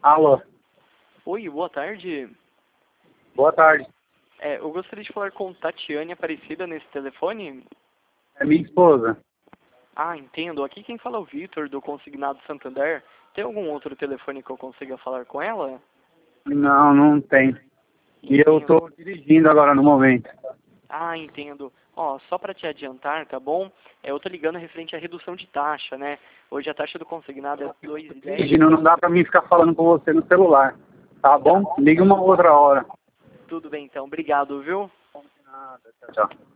Alô, Oi, boa tarde. boa tarde. Eu gostaria de falar com Tatiane Aparecida nesse telefone. É minha esposa. Ah, entendo. Aqui quem fala é o Vitor, do Consignado Santander. Tem algum outro telefone que eu consiga falar com ela? Não, não tem. E eu Entendo. tô dirigindo agora no momento. Ah, entendo. Ó, só para te adiantar, tá bom? Eu tô ligando referente à redução de taxa, né? Hoje a taxa do consignado é 2,10. Dirigindo, não dá pra mim ficar falando com você no celular. Tá bom? Liga uma outra hora. Tudo bem, então. Obrigado, viu? Tchau.